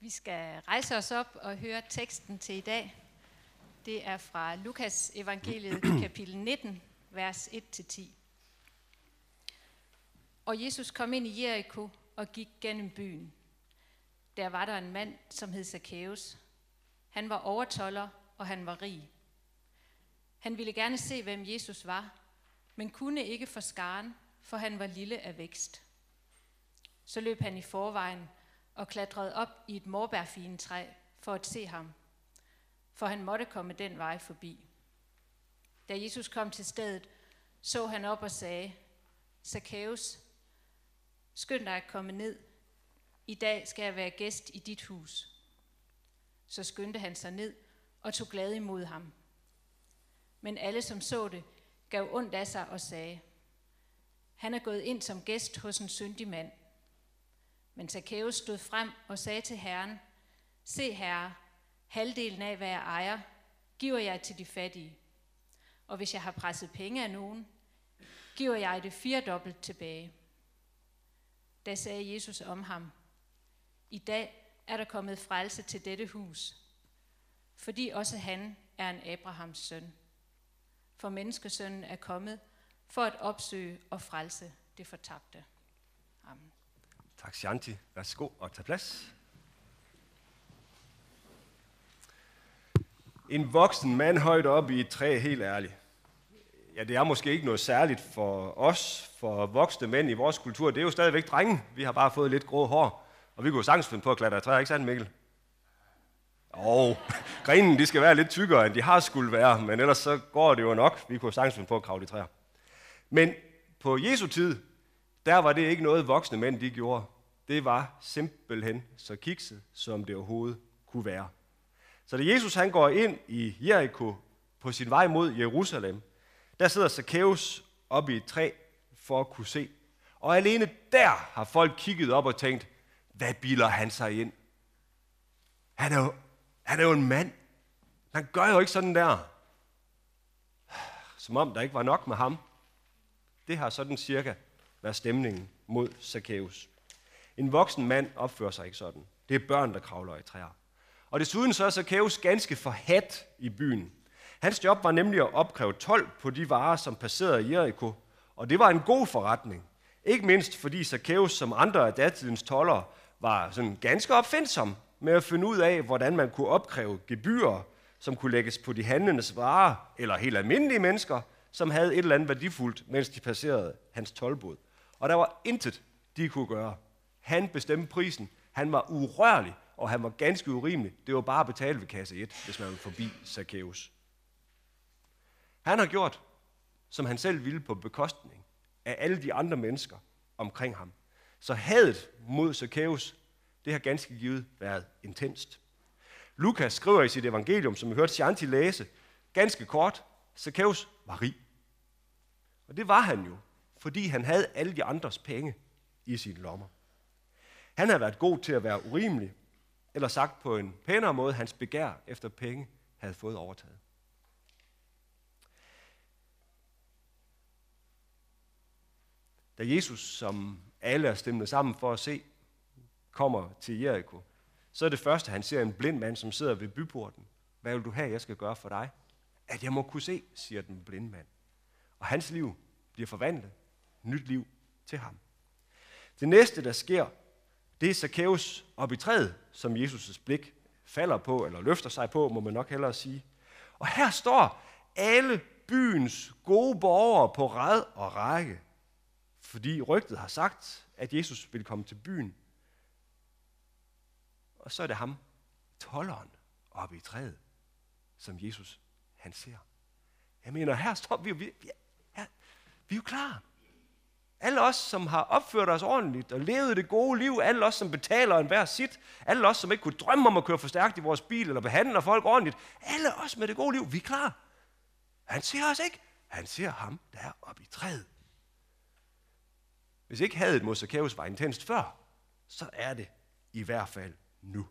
Vi skal rejse os op og høre teksten til i dag. Det er fra Lukas evangeliet kapitel 19, vers 1-10. Og Jesus kom ind i Jericho og gik gennem byen. Der var der en mand, som hed Zakæus. Han var overtolder, og han var rig. Han ville gerne se, hvem Jesus var, men kunne ikke for skaren, for han var lille af vækst. Så løb han i forvejen og klatrede op i et morbærfigentræ for at se ham, for han måtte komme den vej forbi. Da Jesus kom til stedet, så han op og sagde, Zakæus, skynd dig at komme ned. I dag skal jeg være gæst i dit hus. Så skyndte han sig ned og tog glad imod ham. Men alle, som så det, gav ondt af sig og sagde, han er gået ind som gæst hos en syndig mand. Men Zakæus stod frem og sagde til Herren, se herre, halvdelen af hvad jeg ejer, giver jeg til de fattige. Og hvis jeg har presset penge af nogen, giver jeg det 4-dobbelt tilbage. Da sagde Jesus om ham, i dag er der kommet frelse til dette hus, fordi også han er en Abrahams søn. For menneskesønnen er kommet for at opsøge og frelse det fortabte. Amen. Tak, Shanti. Værsgo og tag plads. En voksen mand højt oppe i et træ, helt ærligt. Ja, det er måske ikke noget særligt for os, for voksne mænd i vores kultur. Det er jo stadigvæk drenge. Vi har bare fået lidt grå hår, og vi kunne sagtens finde på at klatre i træer, ikke sandt, Mikkel? Grenen, de skal være lidt tykkere, end de har skulle være, men ellers så går det jo nok. Vi kunne sagtens finde på at kravle i træer. Men på Jesu tid, der var det ikke noget voksne mænd, de gjorde. Det var simpelthen så kikset, som det overhovedet kunne være. Så da Jesus han går ind i Jericho på sin vej mod Jerusalem, der sidder Zakæus oppe i et træ for at kunne se. Og alene der har folk kigget op og tænkt, hvad bilder han sig ind? Han er jo en mand. Han gør jo ikke sådan der. Som om der ikke var nok med ham. Det har sådan cirka været stemningen mod Zakæus. En voksen mand opfører sig ikke sådan. Det er børn, der kravler i træer. Og desuden så er Zakæus ganske forhadt i byen. Hans job var nemlig at opkræve told på de varer, som passerede i Jericho. Og det var en god forretning. Ikke mindst fordi Zakæus, som andre af datidens toldere, var sådan ganske opfindsom med at finde ud af, hvordan man kunne opkræve gebyrer, som kunne lægges på de handlendes varer, eller helt almindelige mennesker, som havde et eller andet værdifuldt, mens de passerede hans toldbod. Og der var intet, de kunne gøre. Han bestemte prisen. Han var urørlig, og han var ganske urimelig. Det var bare at betale ved kasse 1, hvis man ville forbi Zakæus. Han har gjort, som han selv ville på bekostning af alle de andre mennesker omkring ham. Så hadet mod Zakæus, det har ganske givet været intenst. Lukas skriver i sit evangelium, som vi hørte Shanti læse, ganske kort, Zakæus var rig. Og det var han jo, fordi han havde alle de andres penge i sine lommer. Han havde været god til at være urimelig, eller sagt på en pænere måde, hans begær efter penge havde fået overtaget. Da Jesus, som alle er stemmet sammen for at se, kommer til Jericho, så er det første, han ser en blind mand, som sidder ved byporten. Hvad vil du have, jeg skal gøre for dig? At jeg må kunne se, siger den blinde mand. Og hans liv bliver forvandlet. Nyt liv til ham. Det næste, der sker, det er Zakæus op i træet, som Jesus' blik falder på, eller løfter sig på, må man nok hellere sige. Og her står alle byens gode borgere på rad og række, fordi rygtet har sagt, at Jesus vil komme til byen. Og så er det ham, tolderen, oppe i træet, som Jesus han ser. Jeg mener, her står vi er jo klar. Alle os, som har opført os ordentligt og levet det gode liv, alle os, som betaler enhver sit, alle os, som ikke kunne drømme om at køre for stærkt i vores bil eller behandler folk ordentligt, alle os med det gode liv, vi er klar. Han ser os ikke. Han ser ham, der er oppe i træet. Hvis ikke hadet mod Zakæus var intenst før, så er det i hvert fald nu.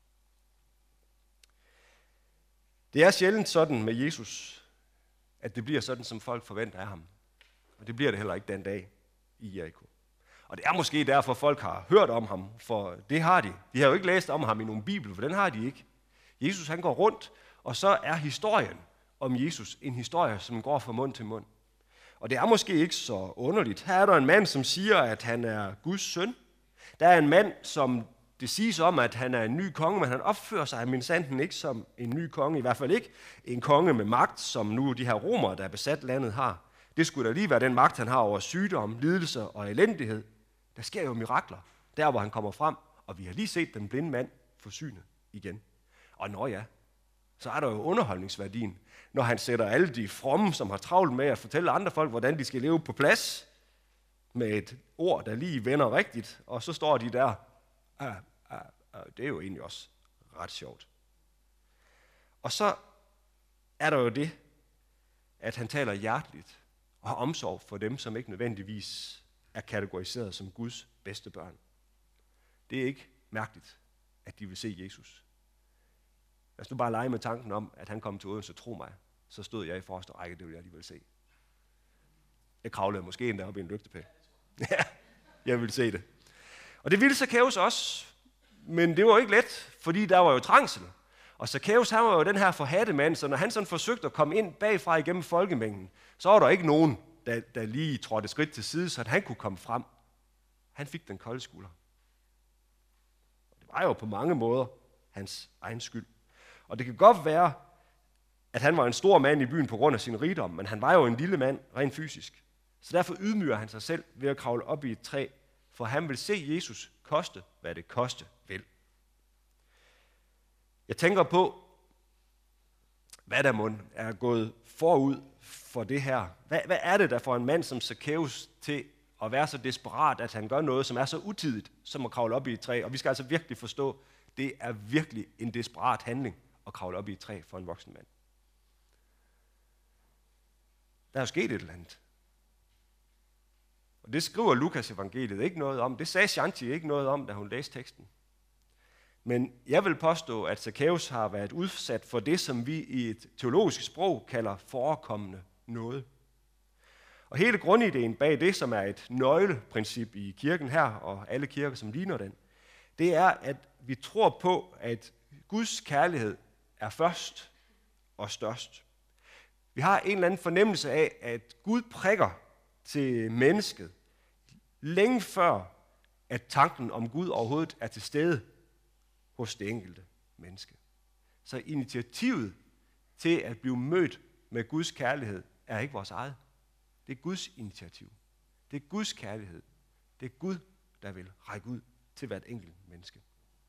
Det er sjældent sådan med Jesus, at det bliver sådan, som folk forventer af ham. Og det bliver det heller ikke den dag i Jericho. Og det er måske derfor, folk har hørt om ham, for det har de. De har jo ikke læst om ham i nogen bibel, for den har de ikke. Jesus han går rundt, og så er historien om Jesus en historie, som går fra mund til mund. Og det er måske ikke så underligt. Her er der en mand, som siger, at han er Guds søn. Der er en mand, som det siges om, at han er en ny konge, men han opfører sig mindsanden ikke som en ny konge. I hvert fald ikke en konge med magt, som nu de her romere, der er besat landet, har. Det skulle da lige være den magt, han har over sygdom, lidelser og elendighed. Der sker jo mirakler, der hvor han kommer frem, og vi har lige set den blinde mand få synet igen. Og når ja, så er der jo underholdningsværdien, når han sætter alle de fromme, som har travlt med at fortælle andre folk, hvordan de skal leve på plads, med et ord, der lige vender rigtigt, og så står de der. Det er jo egentlig også ret sjovt. Og så er der jo det, at han taler hjerteligt og har omsorg for dem, som ikke nødvendigvis er kategoriseret som Guds bedste børn. Det er ikke mærkeligt, at de vil se Jesus. Lad os nu bare lege med tanken om, at han kom til Odense, tro mig, så stod jeg i forreste række, det ville jeg alligevel se. Jeg kravlede måske endda op i en lygtepæl. Ja, jeg ville se det. Og det ville Zakæus også, men det var ikke let, fordi der var jo trængsel. Og Zakæus, han var jo den her forhatte mand, så når han sådan forsøgte at komme ind bagfra igennem folkemængden, så var der ikke nogen, der lige trådte et skridt til side, så han kunne komme frem. Han fik den kolde skulder. Det var jo på mange måder hans egen skyld. Og det kan godt være, at han var en stor mand i byen på grund af sin rigdom, men han var jo en lille mand rent fysisk. Så derfor ydmyger han sig selv ved at kravle op i et træ, for han vil se Jesus koste, hvad det koste vil. Jeg tænker på, hvad der må er gået forud for det her. Hvad er det, der får en mand som Zakæus til at være så desperat, at han gør noget, som er så utidigt, som at kravle op i et træ? Og vi skal altså virkelig forstå, det er virkelig en desperat handling at kravle op i et træ for en voksen mand. Der er jo sket et eller andet. Og det skriver Lukas evangeliet ikke noget om. Det sagde Shanti ikke noget om, da hun læste teksten. Men jeg vil påstå, at Zakæus har været udsat for det, som vi i et teologisk sprog kalder forekommende noget. Og hele grundideen bag det, som er et nøgleprincip i kirken her, og alle kirker, som ligner den, det er, at vi tror på, at Guds kærlighed er først og størst. Vi har en eller anden fornemmelse af, at Gud prikker til mennesket, længe før, at tanken om Gud overhovedet er til stede hos det enkelte menneske. Så initiativet til at blive mødt med Guds kærlighed er ikke vores eget. Det er Guds initiativ. Det er Guds kærlighed. Det er Gud, der vil række ud til hvert enkelt menneske.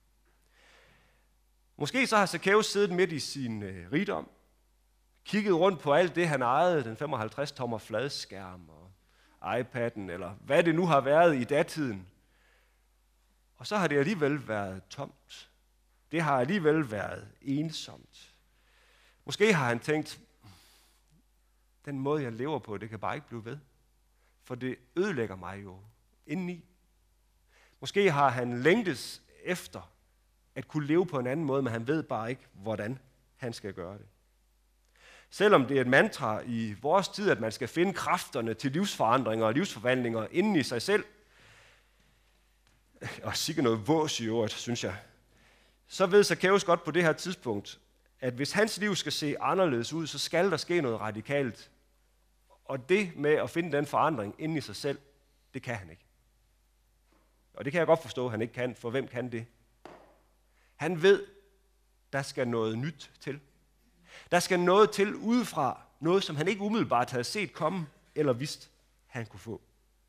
Måske så har Zakæus siddet midt i sin rigdom, kigget rundt på alt det, han ejede, den 55-tommer fladskærm og iPad'en, eller hvad det nu har været i datiden. Og så har det alligevel været tomt. Det har alligevel været ensomt. Måske har han tænkt, den måde, jeg lever på, det kan bare ikke blive ved. For det ødelægger mig jo indeni. Måske har han længtes efter at kunne leve på en anden måde, men han ved bare ikke, hvordan han skal gøre det. Selvom det er et mantra i vores tid, at man skal finde kræfterne til livsforandringer og livsforvandlinger inden i sig selv, og sikkert noget vås i øvrigt, synes jeg, så ved Zakæus godt på det her tidspunkt, at hvis hans liv skal se anderledes ud, så skal der ske noget radikalt. Og det med at finde den forandring inden i sig selv, det kan han ikke. Og det kan jeg godt forstå, at han ikke kan, for hvem kan det? Han ved, der skal noget nyt til. Der skal noget til udefra, noget som han ikke umiddelbart havde set komme, eller vidst, han kunne få.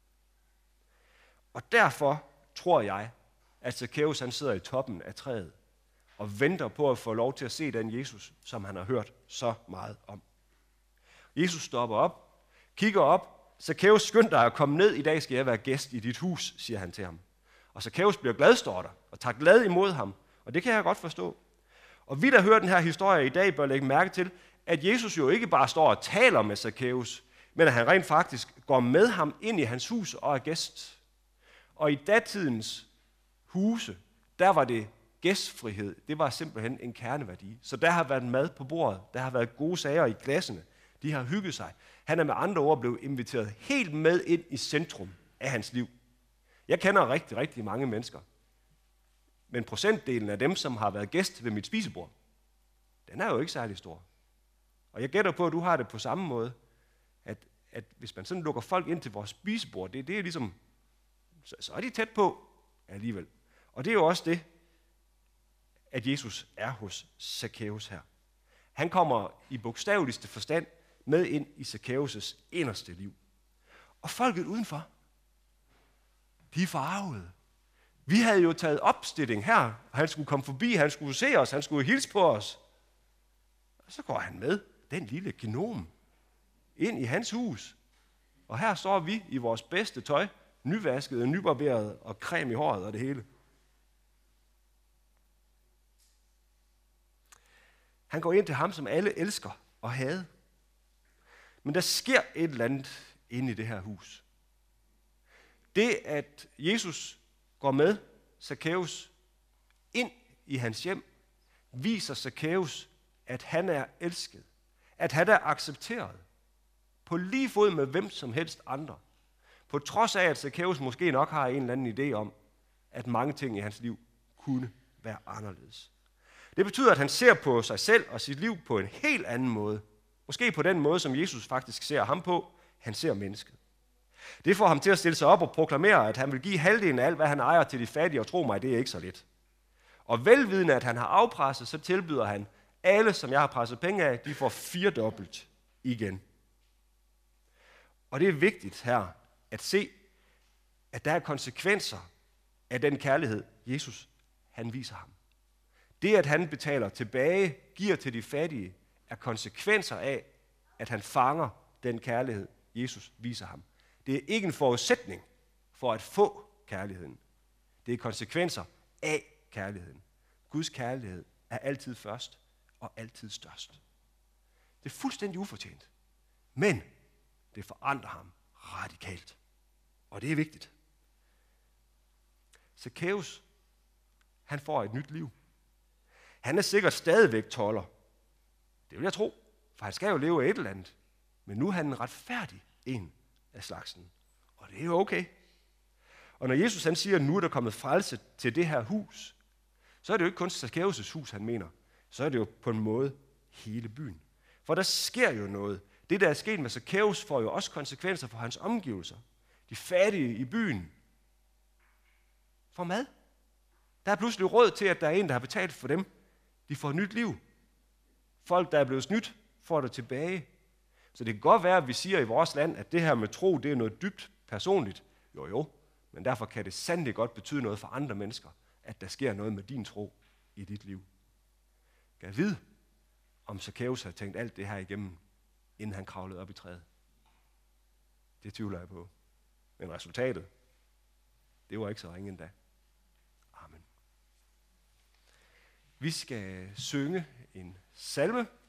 Og derfor tror jeg, at Zakæus han sidder i toppen af træet, og venter på at få lov til at se den Jesus, som han har hørt så meget om. Jesus stopper op, kigger op. Zakæus, skynd dig at komme ned, i dag skal jeg være gæst i dit hus, siger han til ham. Og Zakæus bliver glad, står der, og tager glad imod ham. Og det kan jeg godt forstå. Og vi, der hører den her historie i dag, bør lægge mærke til, at Jesus jo ikke bare står og taler med Zakæus, men at han rent faktisk går med ham ind i hans hus og er gæst. Og i datidens huse, der var det gæstfrihed. Det var simpelthen en kerneværdi. Så der har været mad på bordet, der har været gode sager i glassene. De har hygget sig. Han er med andre ord blevet inviteret helt med ind i centrum af hans liv. Jeg kender rigtig, rigtig mange mennesker. Men procentdelen af dem, som har været gæst ved mit spisebord, den er jo ikke særlig stor. Og jeg gætter på, at du har det på samme måde, at hvis man sådan lukker folk ind til vores spisebord, det er ligesom, så er de tæt på alligevel. Og det er jo også det, at Jesus er hos Zakæus her. Han kommer i bogstaveligste forstand med ind i Zakæus' inderste liv. Og folket udenfor, de er forarvede. Vi havde jo taget opstilling her, og han skulle komme forbi, han skulle se os, han skulle hilse på os. Og så går han med, den lille gnom, ind i hans hus. Og her står vi i vores bedste tøj, nyvasket, nybarberet og creme i håret og det hele. Han går ind til ham, som alle elsker og hader. Men der sker et eller andet inde i det her hus. Det, at Jesus går med Zakæus ind i hans hjem, viser Zakæus, at han er elsket. At han er accepteret. På lige fod med hvem som helst andre. På trods af, at Zakæus måske nok har en eller anden idé om, at mange ting i hans liv kunne være anderledes. Det betyder, at han ser på sig selv og sit liv på en helt anden måde. Måske på den måde, som Jesus faktisk ser ham på. Han ser mennesket. Det får ham til at stille sig op og proklamere, at han vil give halvdelen af alt, hvad han ejer til de fattige, og tro mig, det er ikke så lidt. Og velvidende, at han har afpresset, så tilbyder han, alle, som jeg har presset penge af, de får 4-dobbelt igen. Og det er vigtigt her at se, at der er konsekvenser af den kærlighed, Jesus han viser ham. Det, at han betaler tilbage, giver til de fattige, er konsekvenser af, at han fanger den kærlighed, Jesus viser ham. Det er ikke en forudsætning for at få kærligheden. Det er konsekvenser af kærligheden. Guds kærlighed er altid først og altid størst. Det er fuldstændig ufortjent. Men det forandrer ham radikalt. Og det er vigtigt. Zakæus, han får et nyt liv. Han er sikkert stadigvæk tolder. Det vil jeg tro, for han skal jo leve af et eller andet. Men nu er han en retfærdig en af slagsen. Og det er jo okay. Og når Jesus han siger, at nu er der kommet frelse til det her hus, så er det jo ikke kun Zakæus' hus, han mener. Så er det jo på en måde hele byen. For der sker jo noget. Det, der er sket med Zakæus, får jo også konsekvenser for hans omgivelser. De fattige i byen får mad. Der er pludselig råd til, at der er en, der har betalt for dem. De får nyt liv. Folk, der er blevet snydt, får det tilbage. Så det kan godt være, at vi siger i vores land, at det her med tro, det er noget dybt personligt. Jo, men derfor kan det sandelig godt betyde noget for andre mennesker, at der sker noget med din tro i dit liv. Kan jeg vide, om Zakæus har tænkt alt det her igennem, inden han kravlede op i træet? Det tvivler jeg på. Men resultatet, det var ikke så ringe endda. Amen. Vi skal synge en salme,